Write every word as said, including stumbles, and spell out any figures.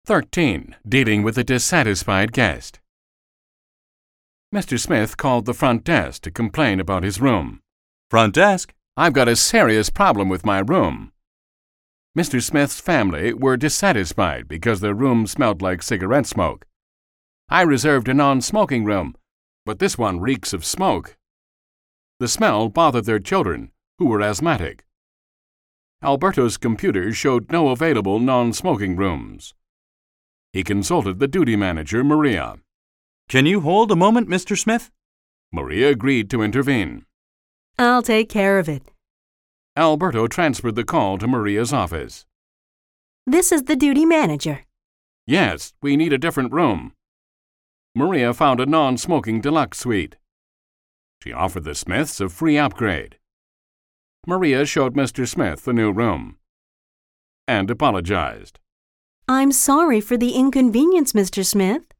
thirteen. Dealing with a dissatisfied guest. Mister Smith called the front desk to complain about his room. Front desk. I've got a serious problem with my room. Mister Smith's family were dissatisfied because their room smelled like cigarette smoke. I reserved a non-smoking room, but this one reeks of smoke. The smell bothered their children, who were asthmatic. Alberto's computer showed no available non-smoking rooms. He consulted the duty manager, Maria. Can you hold a moment, Mister Smith? Maria agreed to intervene. I'll take care of it. Alberto transferred the call to Maria's office. This is the duty manager. Yes, we need a different room. Maria found a non-smoking deluxe suite. She offered the Smiths a free upgrade. Maria showed Mister Smith the new room and apologized. I'm sorry for the inconvenience, Mister Smith.